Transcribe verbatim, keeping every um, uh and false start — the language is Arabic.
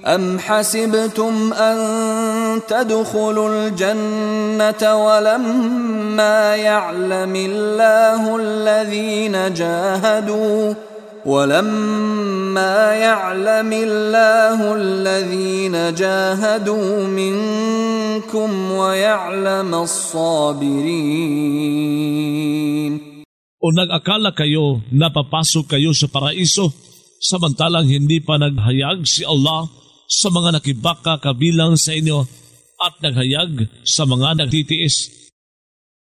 أم حسبتم أن تدخلوا الجنة ولما يعلم الله الذين جاهدوا ولما يعلم الله الذين جاهدوا منكم ويعلم الصابرين. O nag-akala kayo na papasok kayo sa paraiso samantalang hindi pa naghayag si Allah sa mga nakibaka kabilang sa inyo at naghayag sa mga nagtitiis.